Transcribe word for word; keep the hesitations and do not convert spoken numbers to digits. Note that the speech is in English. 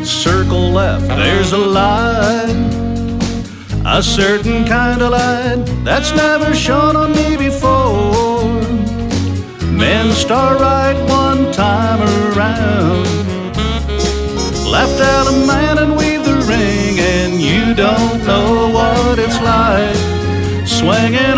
circle left, there's a light, a certain kind of light that's never shone on me before. Men star right one time around, left out a man and weave the ring, and you don't know what it's like swinging